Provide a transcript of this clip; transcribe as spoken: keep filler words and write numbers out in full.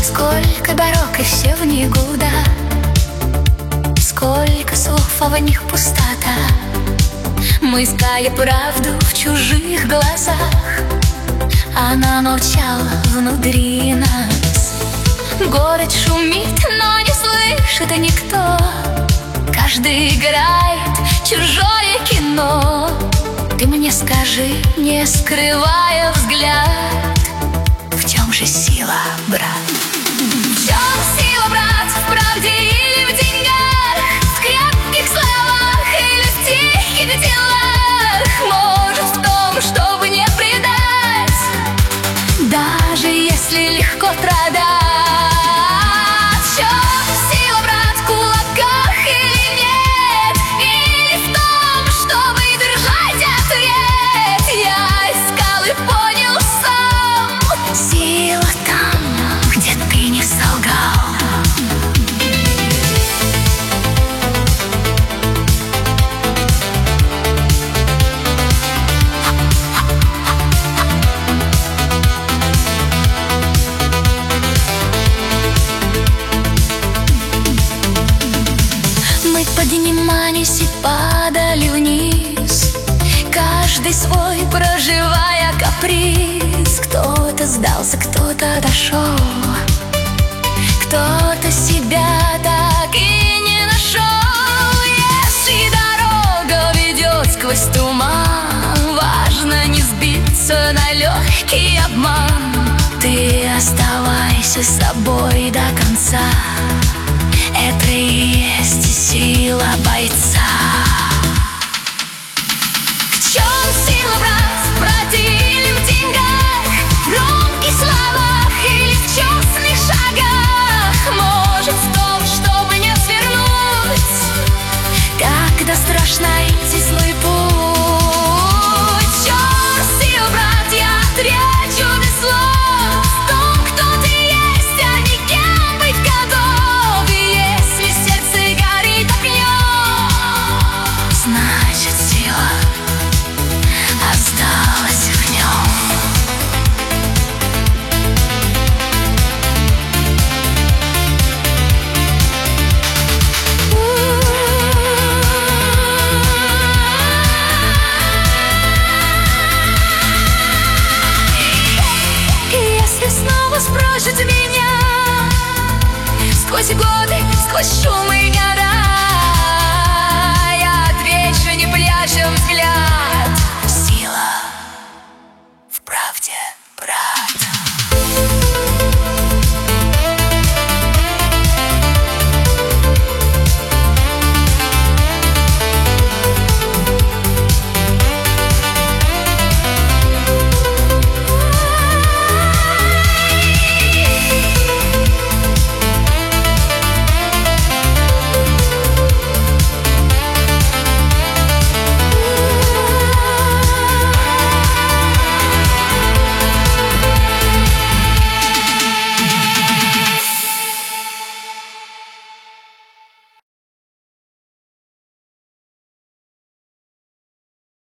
Сколько дорог и все в никуда, сколько слов, а в них пустота. Мы искали правду в чужих глазах, она молчала внутри нас. Город шумит, но не слышит никто, каждый играет чужое кино. Ты мне скажи, не скрывая взгляд, в чем же сила, брат? В чем сила, брат, в правде или в деньгах, в крепких словах или в тихих делах? Может, в том, чтобы не предать, даже если легко страдать. В чем сила, брат, в кулаках или нет? Или в том, чтобы держать ответ? Я искал и понял сам, сила там, где ты не солгал. Мы поднимались и падали вниз, каждый свой проживая каприз. Кто-то сдался, кто-то дошел, кто-то себя так и не нашел. Если дорога ведет сквозь туман, важно не сбиться на легкий обман. Ты оставайся собой до конца, это и есть сила бойца. В чем сила, брат, в правде или в деньгах, в громких словах или в честных шагах? Может, в том, чтобы не свернуть, когда страшно идти злой путь. В чем сила, брат, я отречу без слов, в том, кто ты есть, а не кем быть готов. И если сердце горит огнем, значит, сила осталась в нем. И если снова спросят меня, сквозь годы, сквозь шумы